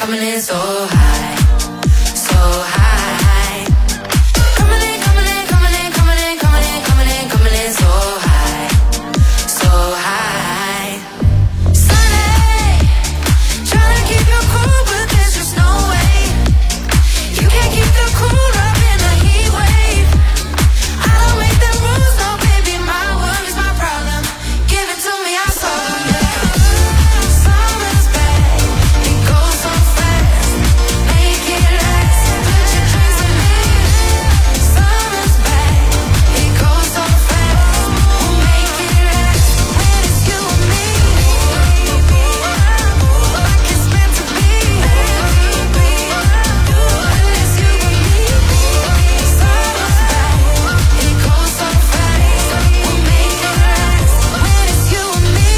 coming in so high, so high. Coming in, coming in, coming in, coming in, coming in, coming in, coming in so high, so high. Sunny, trying to keep you cool, but there's just no way. You can't keep the cool up in a heat wave. I don't make the rules, no baby, my worries, my problem. Give it to me, I saw them. Summer's back, it goes so fast. Make it last, put your drinks in me. Summer's back, it goes so fast. We'll make it last when it's you and me. Like it's meant to be. It's you and me. Summer's back, it goes so fast. We'll make it last when it's you and me.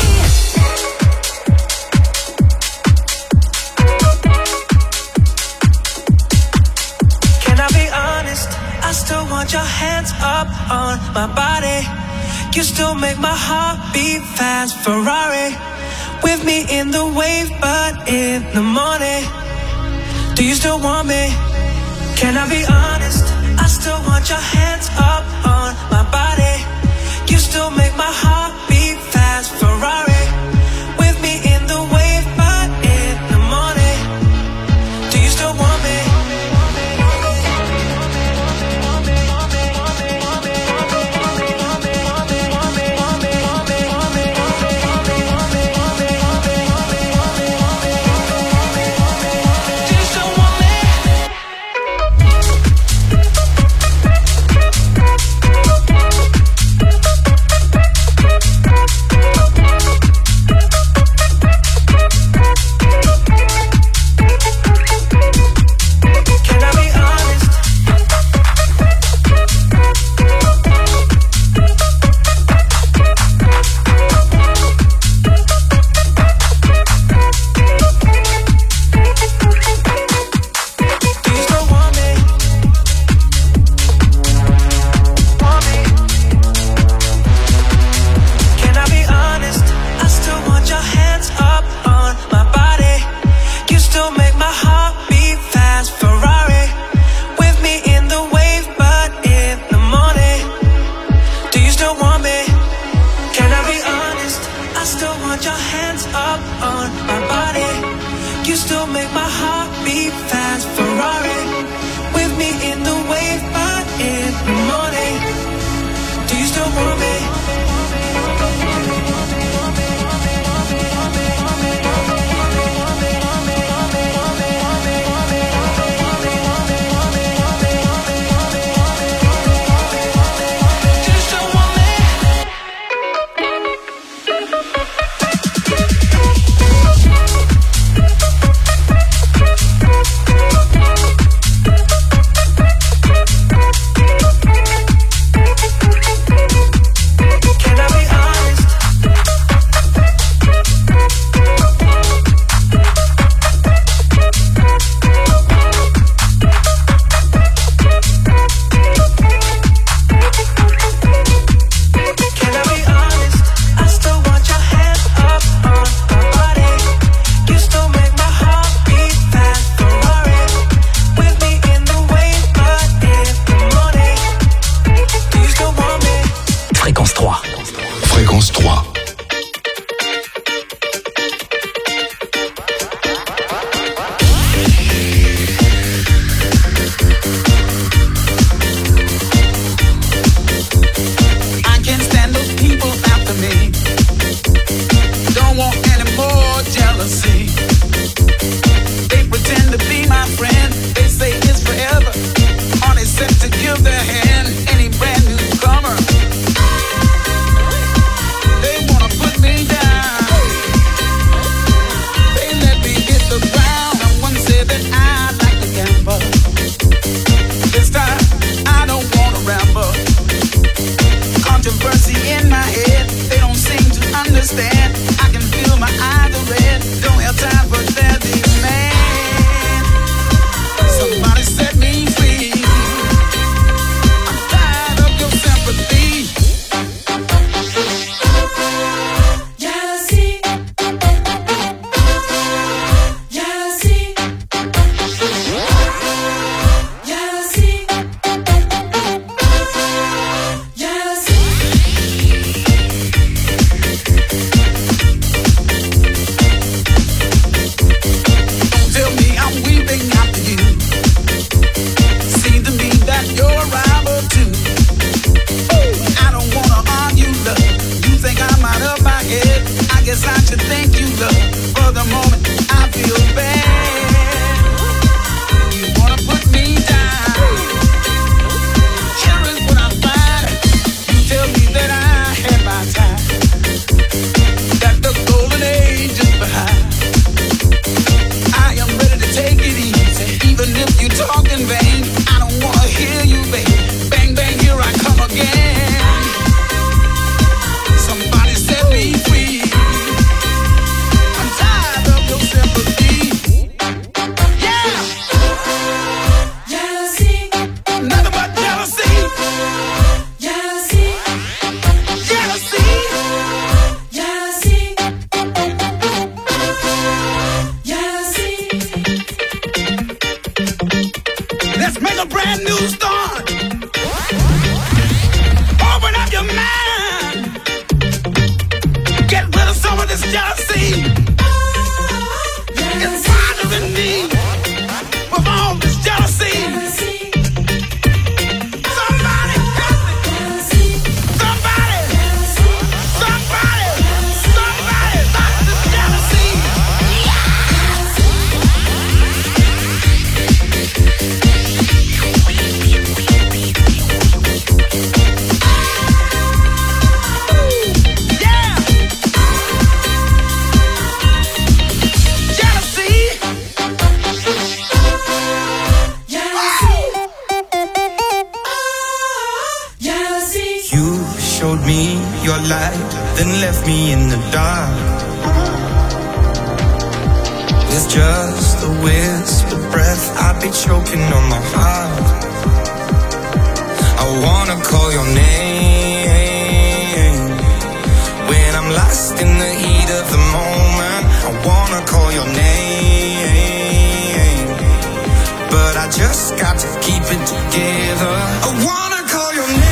Can I be honest? I still want your hands up on my body. You still make my heart beat fast. Ferrari with me in the wave, but in the morning. Do you still want me? Can I be honest? I still want your hands up on my body. You still make my heart beat fast. Ferrari with me in the wave, but in the morning. Do you still want me? Do you still want me? Can I be honest? Do you still want me? Want me? Can I be honest? I still want your hands up on my body. You still make my heart beat fast. Ferrari with me in the wave, but in the morning. Do you still want me? Can I be honest? I still want your hands up on my body. You still make my heart beat fast. Ferrari with me in the wave, but in the morning. Do you still want me? Do you still want me? new start. Open up your mind. Get rid of some of this jealousy. It's bothering me with all this jealousy. Your light, then left me in the dark. With just a whispered breath, I'd be choking on my heart. I wanna call your name when I'm lost in the heat of the moment. I wanna call your name, but I just got to keep it together. I wanna call your name.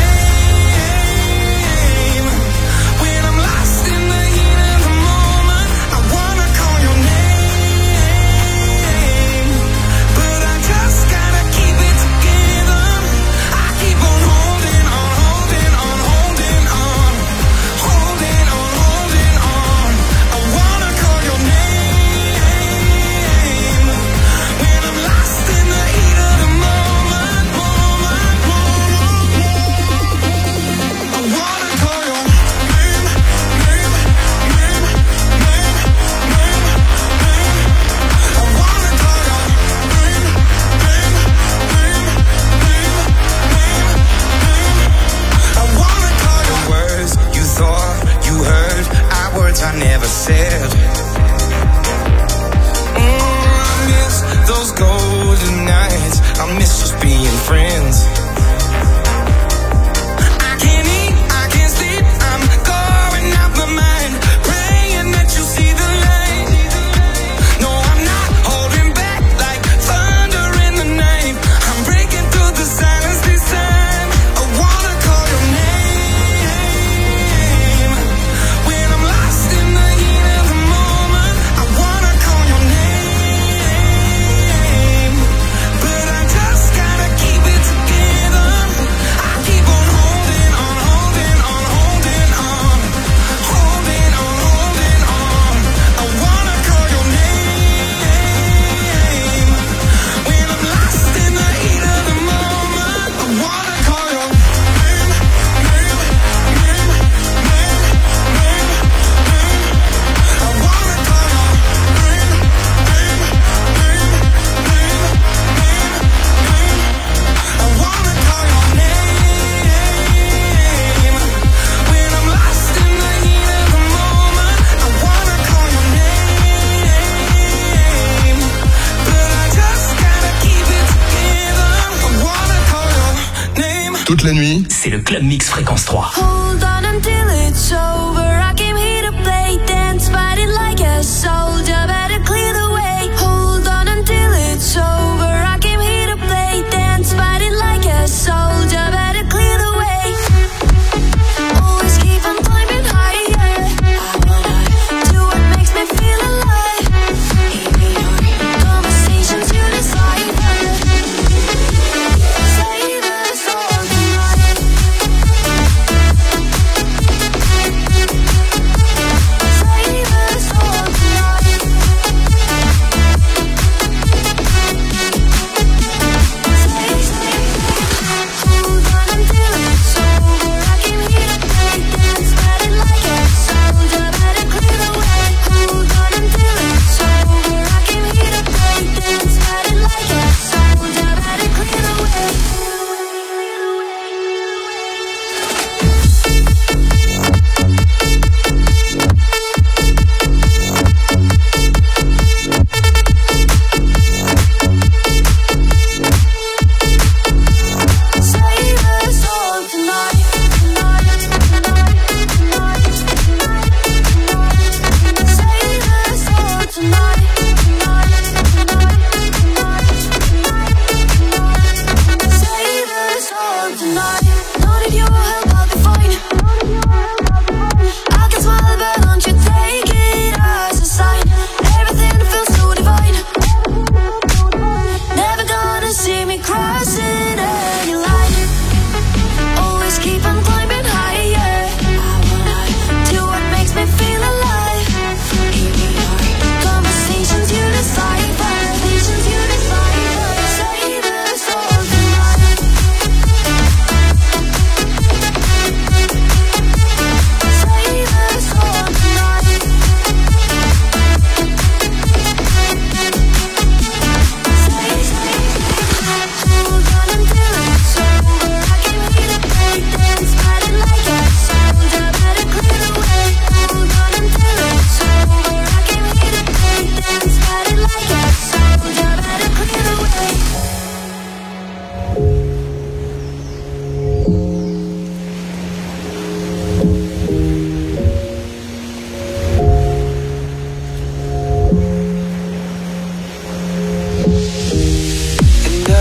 I never said. I miss those golden nights. I miss just being friends. I can't eat, I can't sleep. I'm going out my mind, praying that you see the light. No, I'm not holding back like thunder in the night. I'm breaking through the silence this time. I wanna call your name when I'm lost in the heat of the moment. I wanna call your name, but I just gotta keep it together. I keep on holding on, holding on, holding on, holding on, holding on. I wanna call your name when I'm lost in the heat of the moment. I wanna call your name, name, name, name, name, name. I wanna call your name, name, name, name, name, name. I wanna call your name when I'm lost in the heat of the moment. I wanna call your name, but I just gotta keep it together. I wanna call your name. Toute la nuit, C'est le Club Mix Fréquence 3. Hold on until it's over. I came here to play, dance, fight it like a soldier. Better clear the way. Hold on until it's over. I came here to play, dance, fight it like a soldier. Better clear the way. Always keep on climbing higher. I wanna do what makes me feel alive. Conversations you decide. Save us all tonight. Save us all tonight.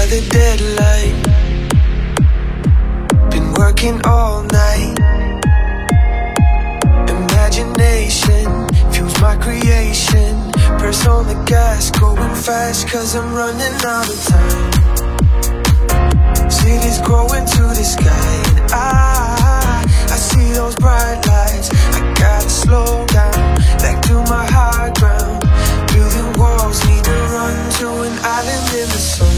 another deadline. Been working all night. Imagination fuels my creation. Press on the gas, going fast, cause I'm running out of time. Cities growing to the sky, and I see those bright lights. I gotta slow down, back to my high ground. Building walls, need to run to an island in the sun.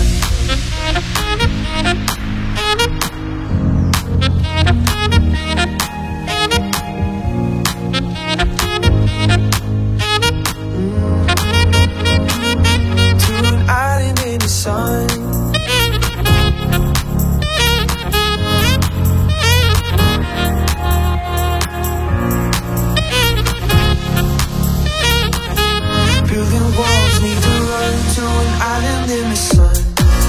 To an island in the sun. Building walls, need to run to an island in the sun.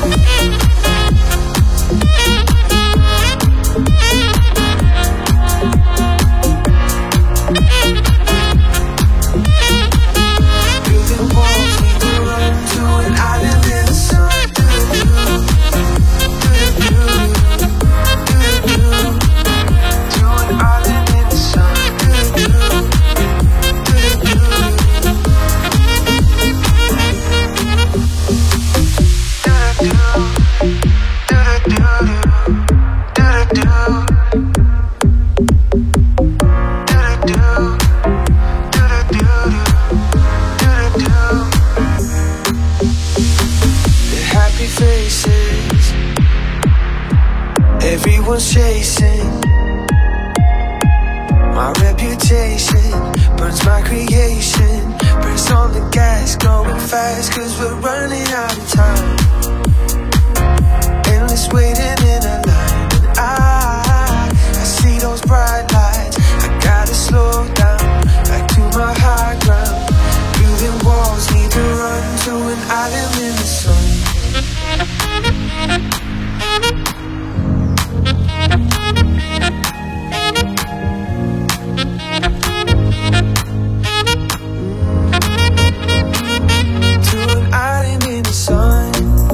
Building walls, need to run to an island in the sun. To an island in the sun. Faces, everyone's chasing my reputation, burns my creation. Press on the gas, going fast, cause we're running out of time. Endless waiting in a line, and I see those bright lights. I gotta slow down, back to my high ground. Building walls, need to run to an island in the sun. To an island in the sun.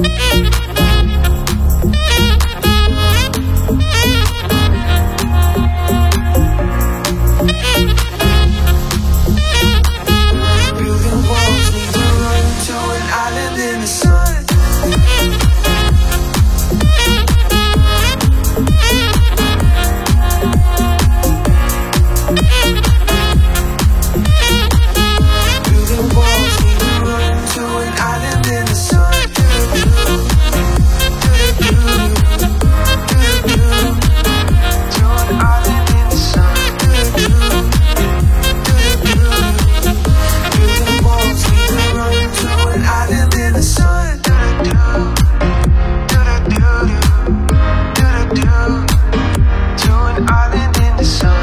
Building walls, need to run to an island in the sun. Building walls, need to run to an island in the sun. To an island in the sun. Building walls, need to run to an island in the sun. To an island in the sun.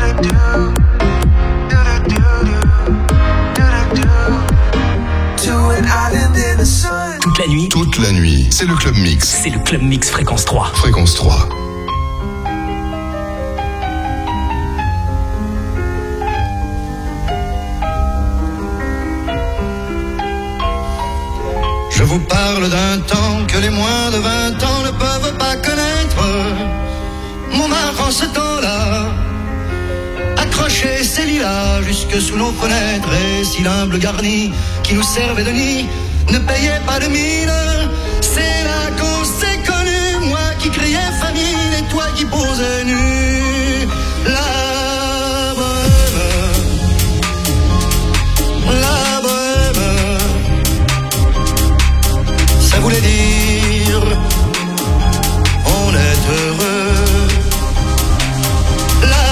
To an island in the sun. Toute la nuit, Toute la nuit, c'est le Club Mix. c'est le Club Mix Fréquence 3. Fréquence 3. Je vous parle d'un temps que les moins de 20 ans ne peuvent pas connaître. Montmartre en ce temps-là accrochait ses lilas jusque sous nos fenêtres. Et si l'humble garni qui nous servait de nid ne payait pas de mine, c'est là qu'on s'est connus. Moi qui criais famine et toi qui posais nu. La bohème, ça voulait dire on est heureux. La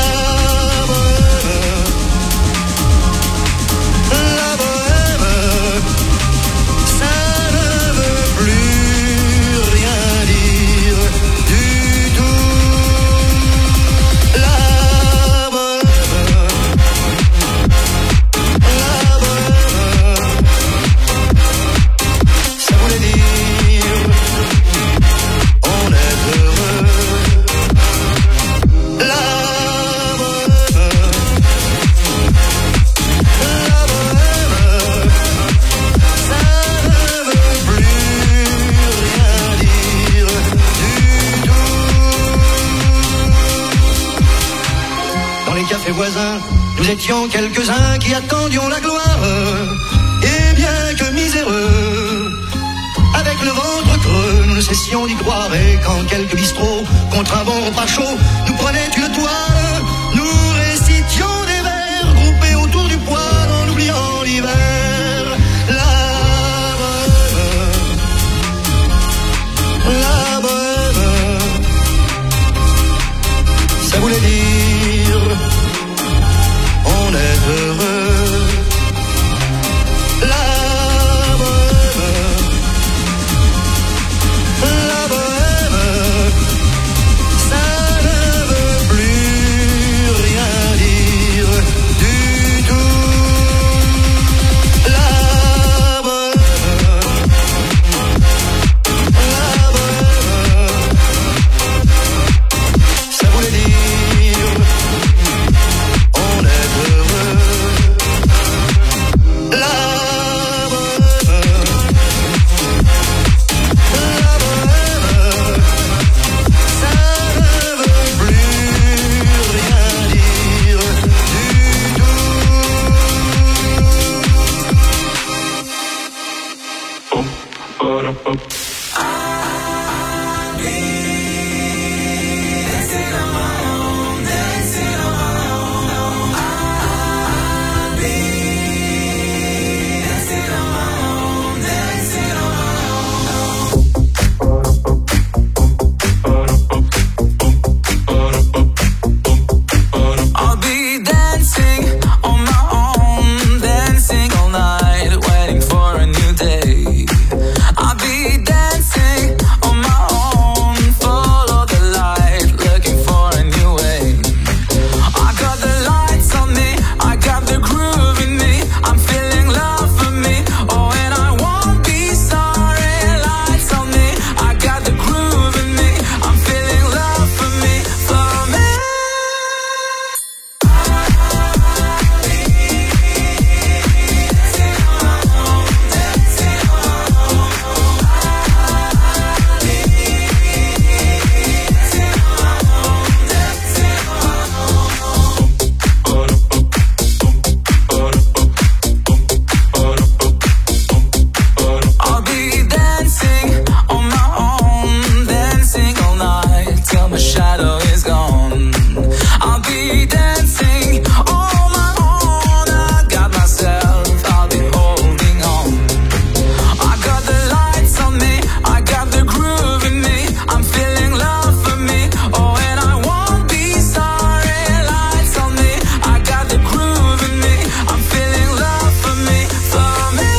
bohème, ça ne veut plus rien dire du tout. La bohème, ça voulait dire voisins, nous étions quelques-uns qui attendions la gloire. Et bien que miséreux, avec le ventre creux, nous ne cessions d'y croire. Et quand quelques bistrots, contre un bon repas chaud, nous prenaient une toile, nous récitions des vers groupés autour du poêle en oubliant l'hiver. La bohème, ça voulait dire on est heureux. La bohème, ça ne veut plus rien dire du tout. La bohème, ça voulait dire on est heureux. La bohème, ça ne veut plus rien dire du tout. I'll be dancing on my own, dancing all night, waiting for a new day. I'll be dancing on my own, follow the light, looking for a new way. I got the lights on me, I got the groove in me, I'm feeling love for me, oh and I won't be sorry. Lights on me, I got the groove in me, I'm feeling love for me, for me. I'll be dancing on my own, dancing all night till my shadow is gone. I'll be dancing on my own, I got myself, I'll be holding on. I got the lights on me, I got the groove in me, I'm feeling love for me, oh and I won't be sorry. Lights on me, I got the groove in me, I'm feeling love for me, for me.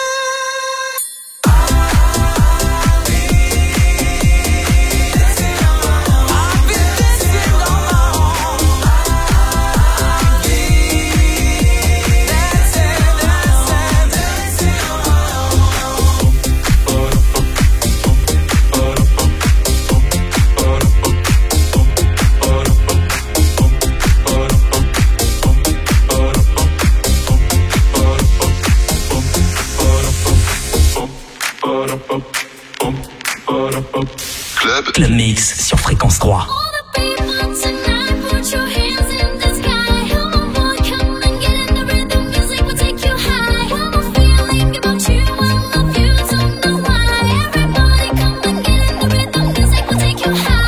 Club Mix sur Fréquence 3. All the people tonight, put your hands in the sky. Come on, boy, come and get in the rhythm. Music will take you high. One more feeling about you, I love you, don't know why. Everybody come and get in the rhythm. Music will take you high.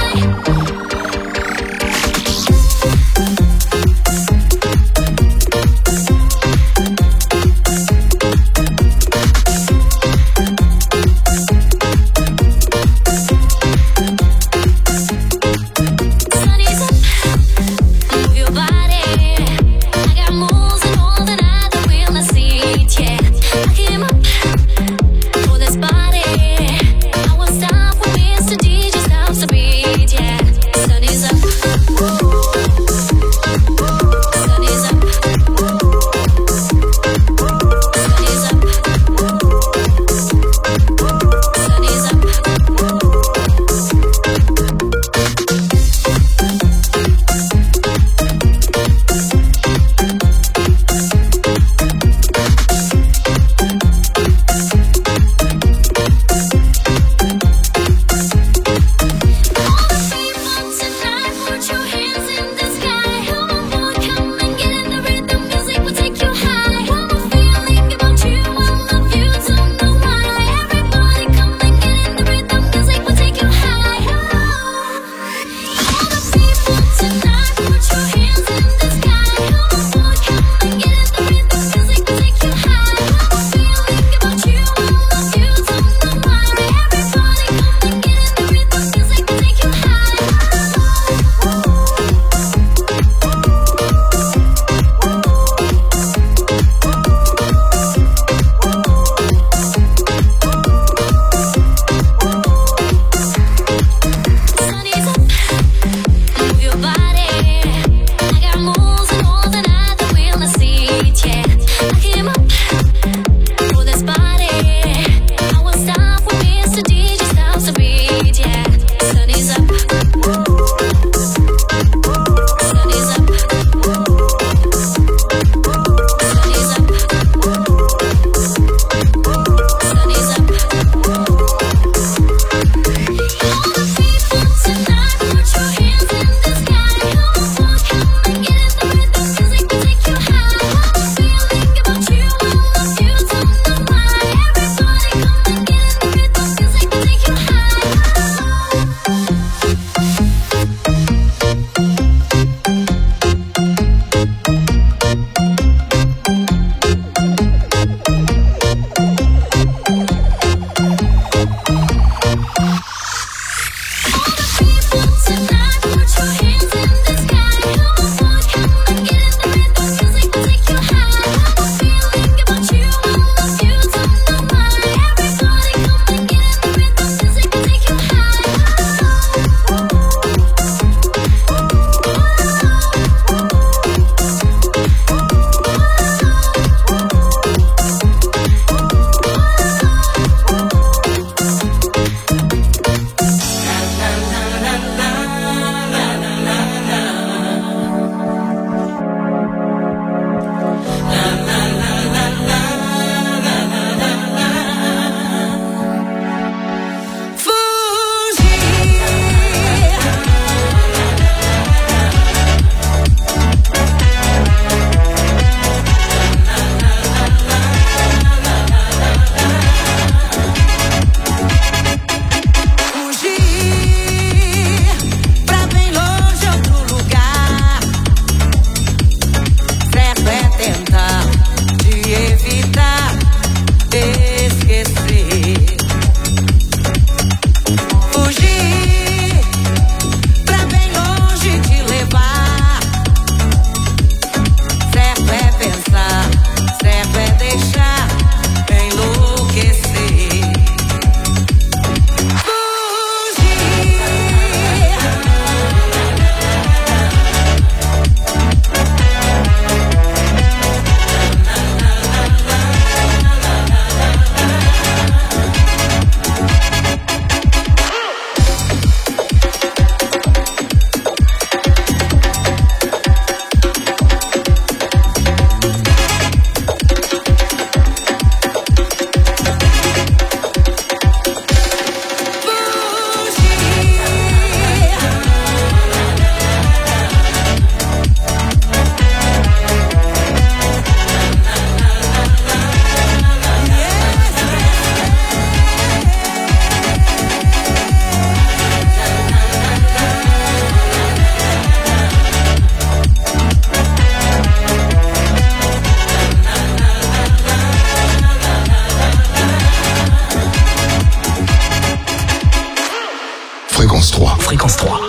Fréquence 3. Fréquence 3.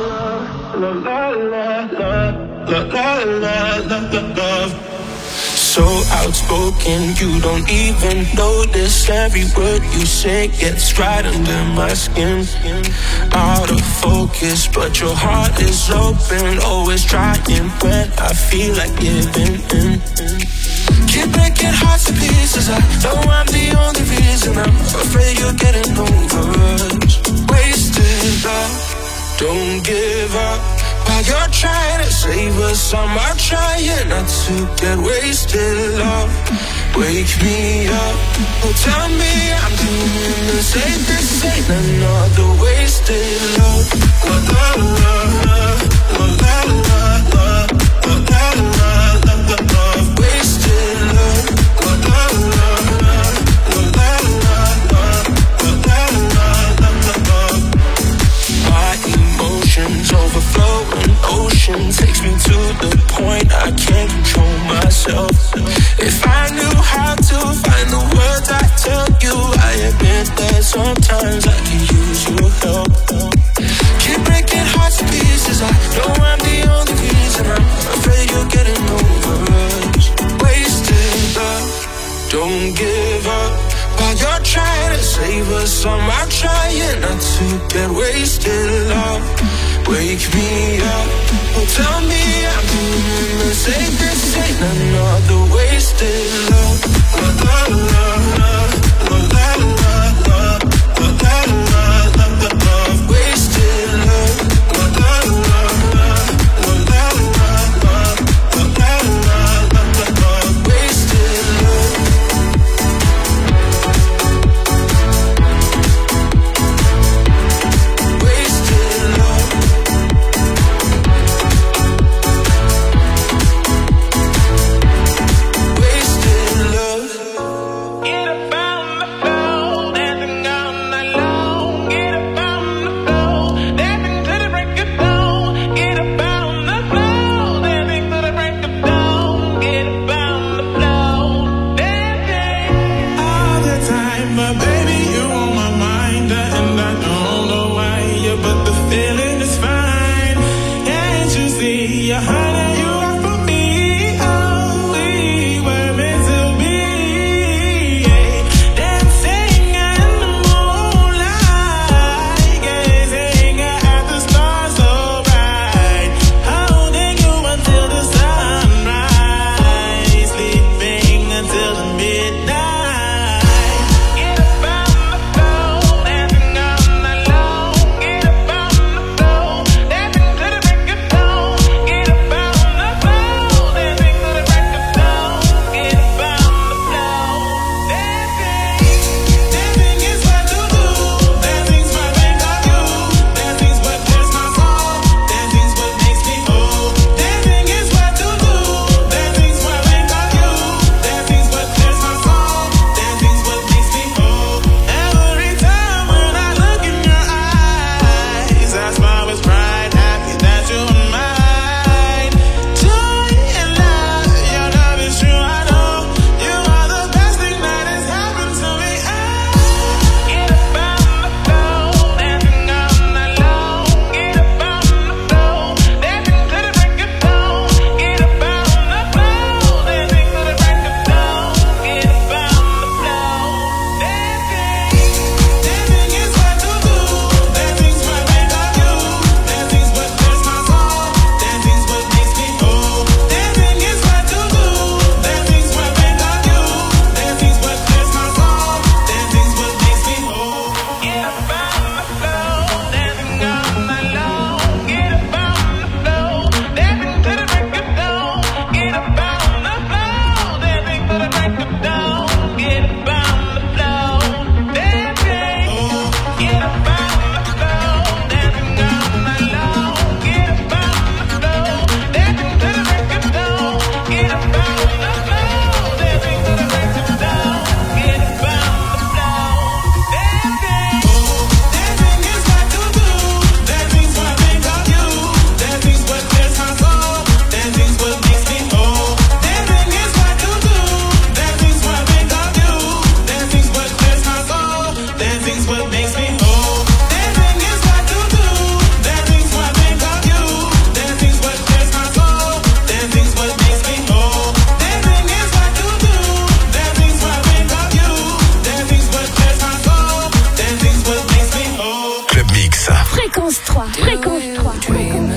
So outspoken, you don't even notice. Every word you say gets right under my skin. Out of focus, but your heart is open. Always trying when I feel like giving in. Keep breaking hearts to pieces. I know I'm the only reason. I'm afraid you're getting over us. Wasted love, don't give up. While you're trying to save us, I'm out trying not to get wasted. Love, wake me up. Oh, tell me I'm doing the same. This ain't another wasted love. La la la la, la la la la, la la la la la. Wasted love. La la la la, la la la la, la la la la la. My emotions overflowing, ocean takes me to the point I can't control myself. If I knew how to find the words I tell you, I admit that sometimes I can use your help. Keep breaking hearts to pieces. I know I'm the only reason. I'm afraid you're getting over us. Wasted love, don't give up. While you're trying to save us, I'm out trying not to get wasted. Love, wake me up. Oh, tell me I'm doing the same. This ain't another wasted love. La la la la, la la la la, la la la la la. Wasted love. La la la la, la la la la, la la la la la. Wasted love. Till the midnight. Get up out Fréquence 3, Fréquence 3. Dream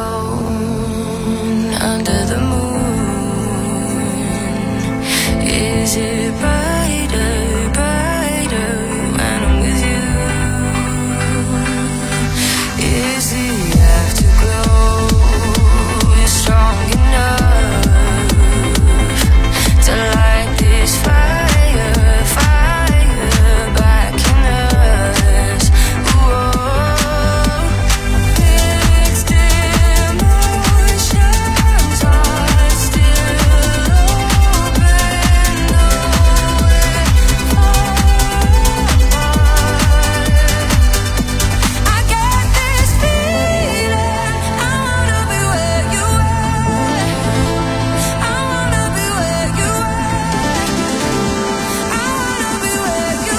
alone under the moon. Is it brighter, brighter when I'm with you? Is the afterglow strong enough to light this fire, fire back in us? Whoa, mixed emotions are still open, I get this feeling, I wanna be where you are. I wanna be where you are. I wanna be where you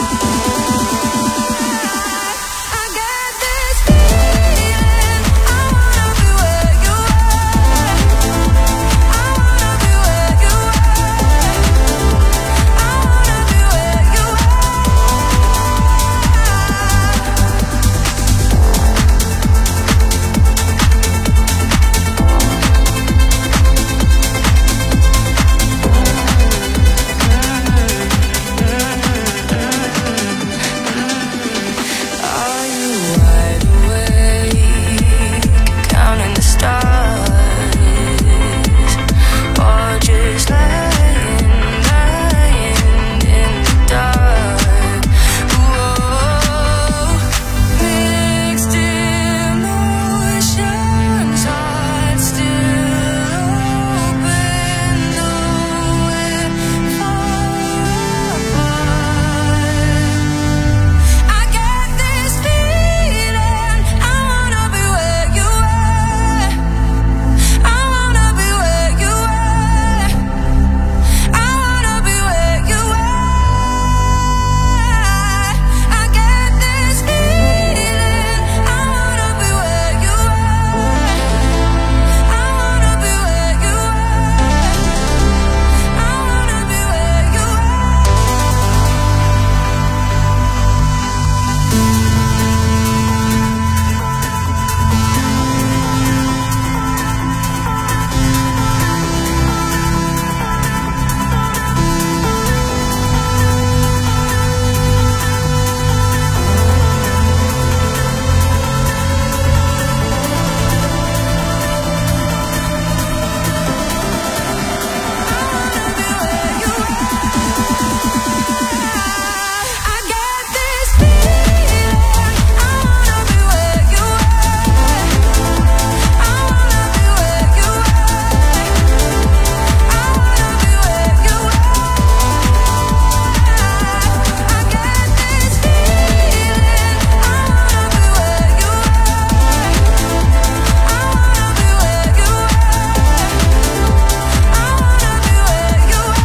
are. I get this feeling, I wanna be where you are. I wanna be where you are. I wanna be where you are. Are you wide awake, counting the stars, or just lying in the dark? Whoa, mixed emotions, heart still open, though we're far apart. I get this feeling, I wanna be where you are. I wanna be where you are. I wanna be where you are. I get this feeling, I wanna be where you are. I wanna be where you are. I wanna be where you are. I get this feeling, I wanna be where you are. I wanna be where you are. I wanna be where you are. I get this feeling, I wanna be where you are. I wanna be where you are. I wanna be where you are.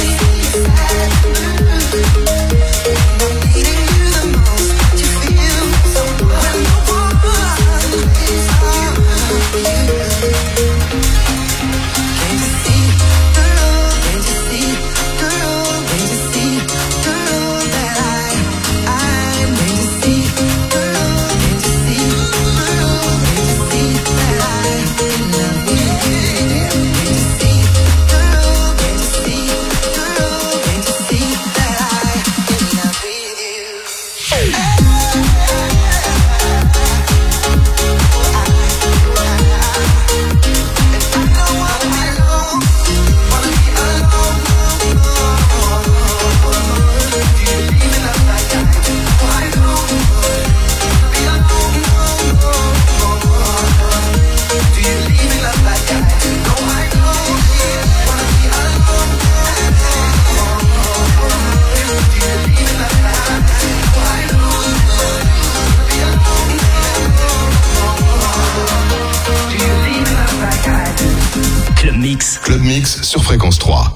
Club Mix sur Fréquence 3.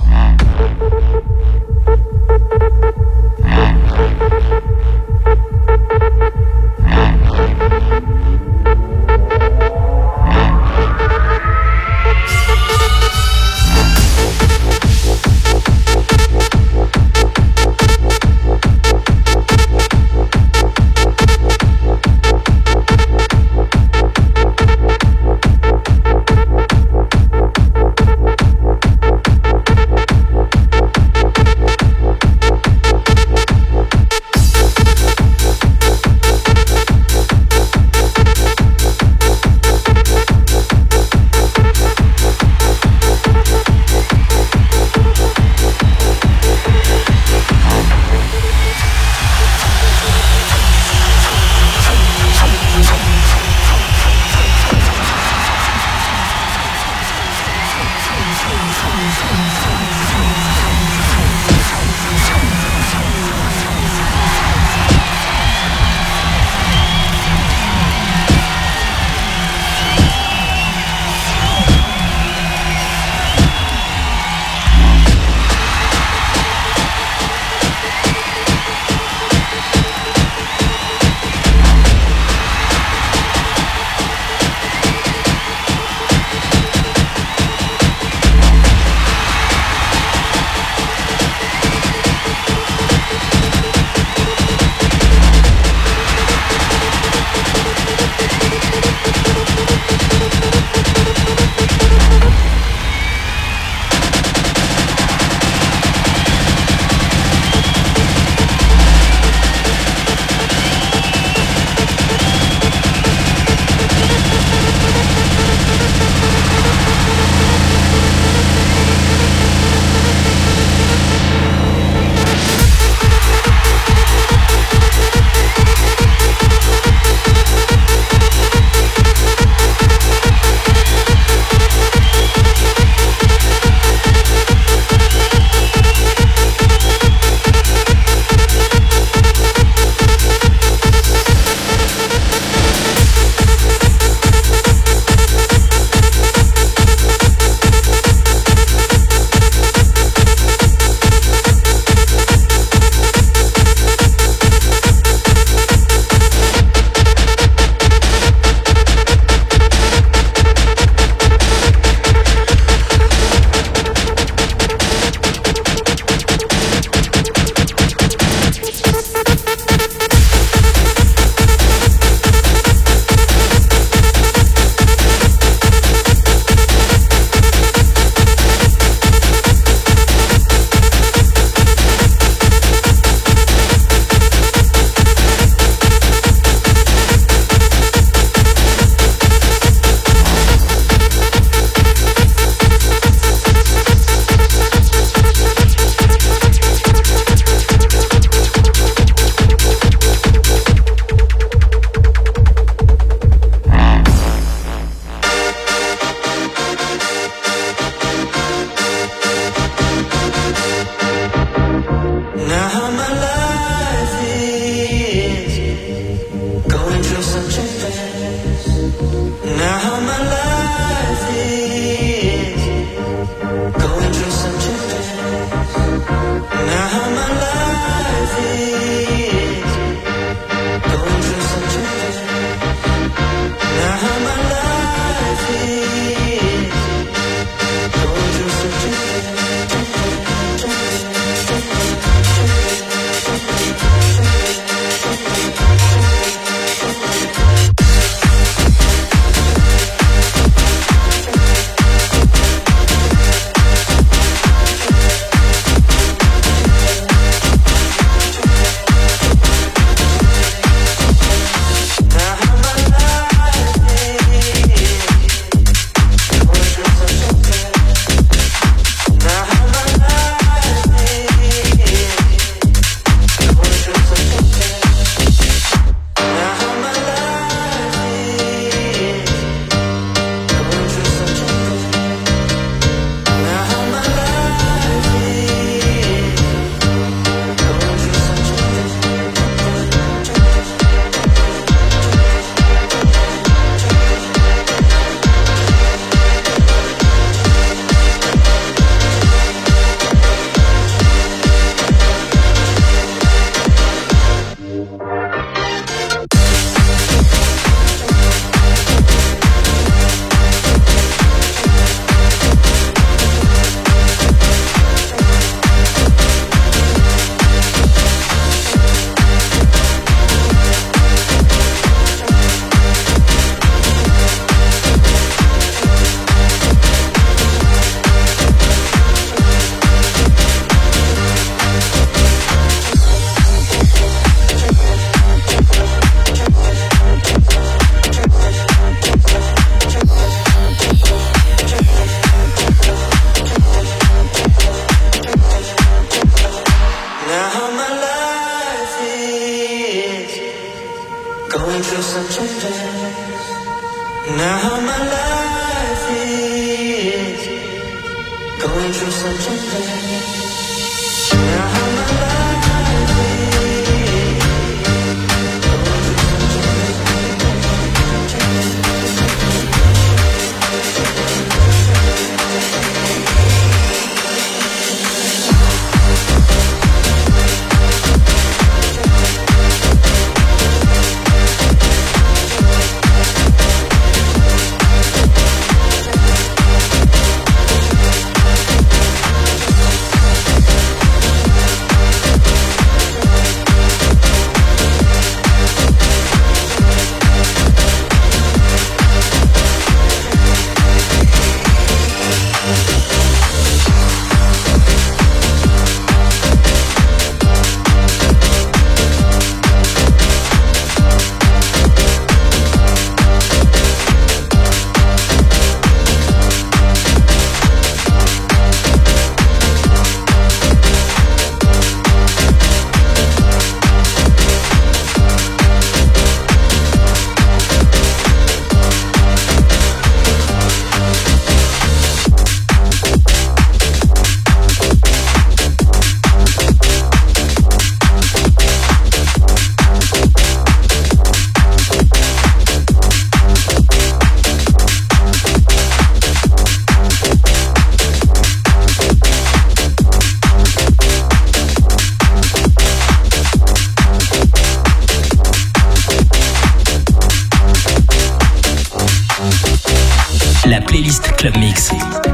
playlist Club Mix.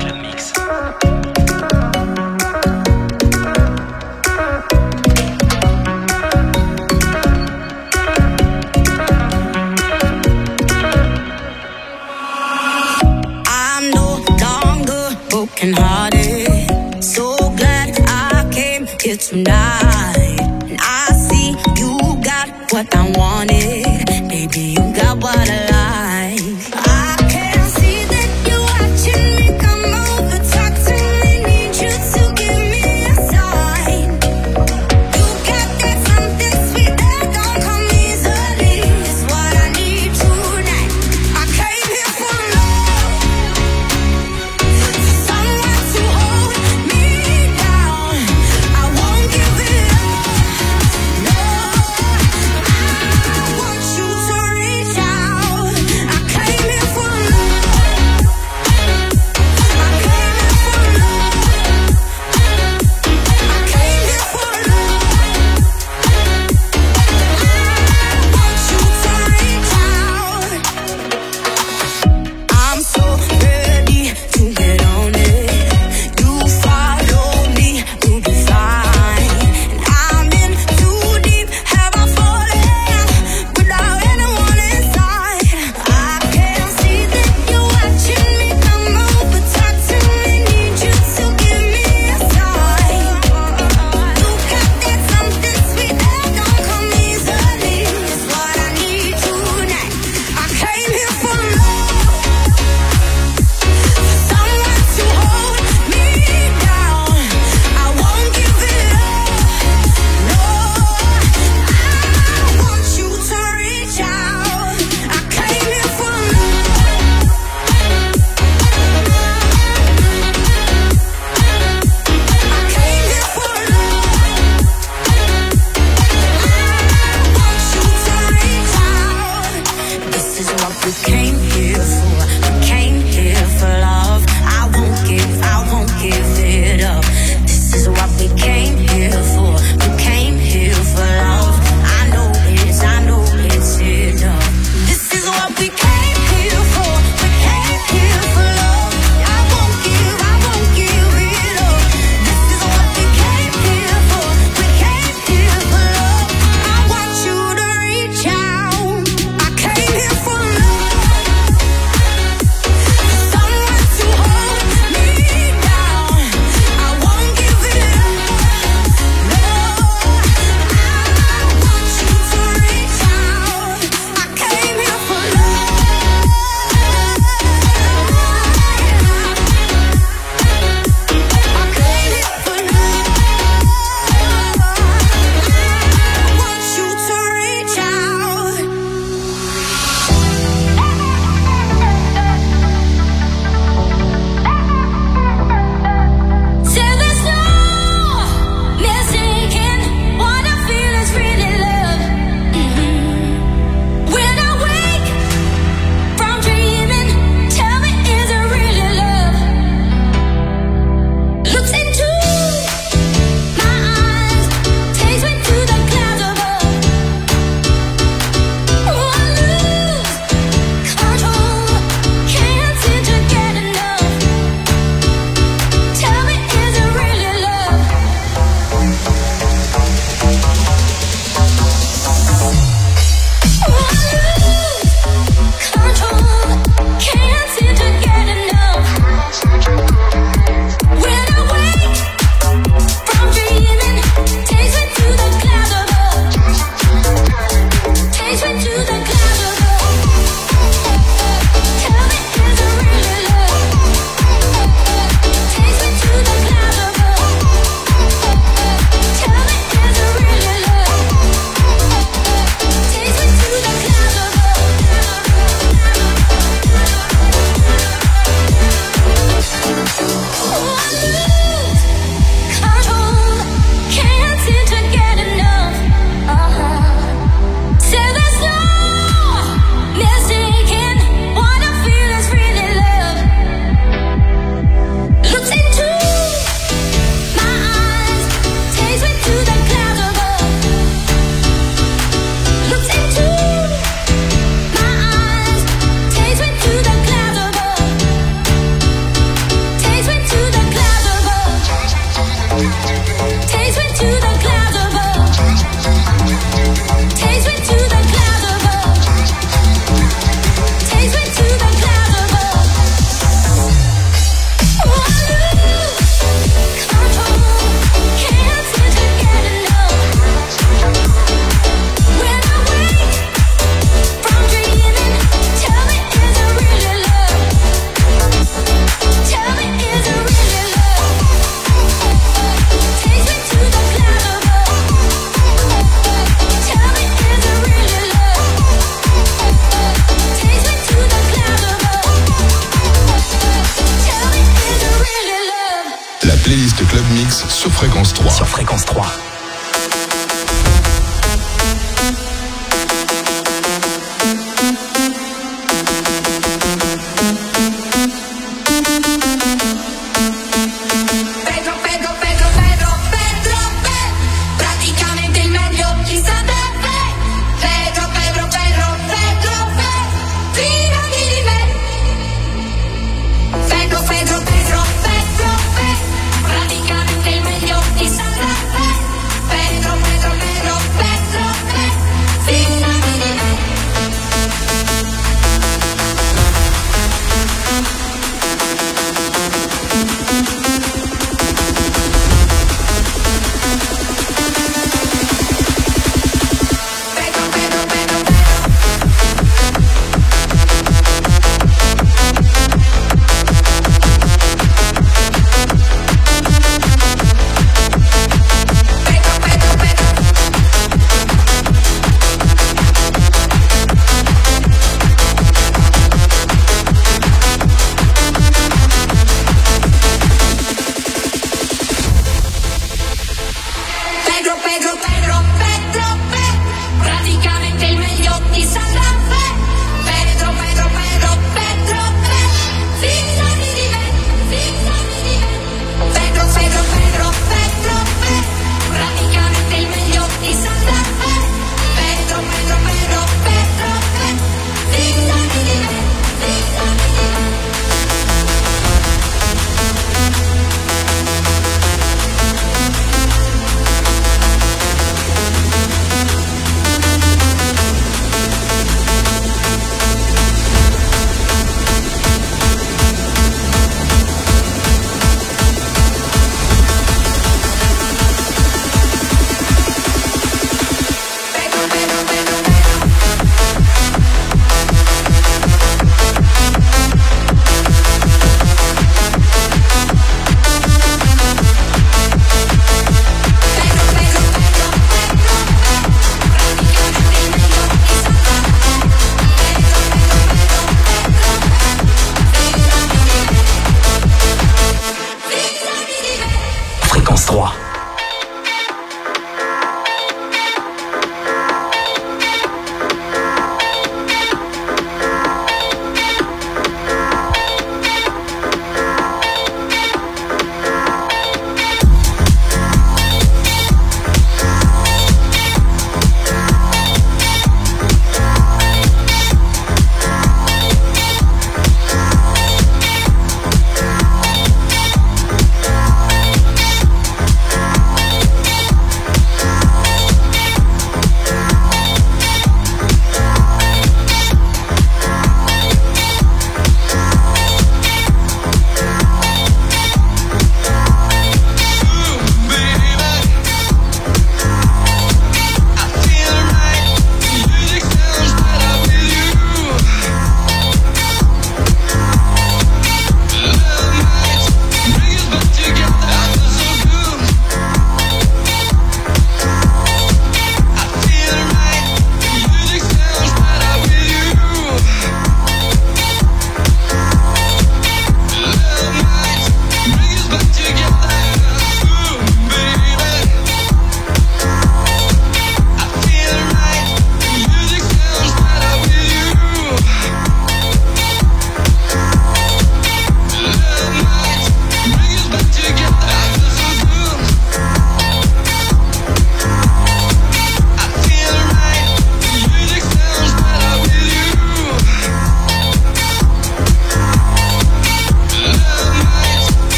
I'm no longer broken-hearted. So glad I came here tonight. And I see you got what I wanted. Baby, you got what I like. I can see that you're watching me. Come over, talk to me. Need you to give me a sign. You got that something sweet that don't come easily. It's what I need tonight. I came here for love, someone to hold me down. I won't give it up. No, I want you to reach out. sur Fréquence 3. Sur Fréquence 3. Praticamente il meglio chi sa deve. Pedro, fidati di me. Pedro, praticamente il meglio chi sa deve.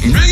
Bring